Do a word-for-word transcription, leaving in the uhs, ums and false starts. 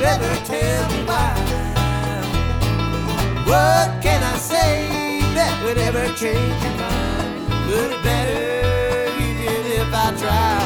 ever tell me why. What can I say that would ever change your mind? Would it matter even if I tried?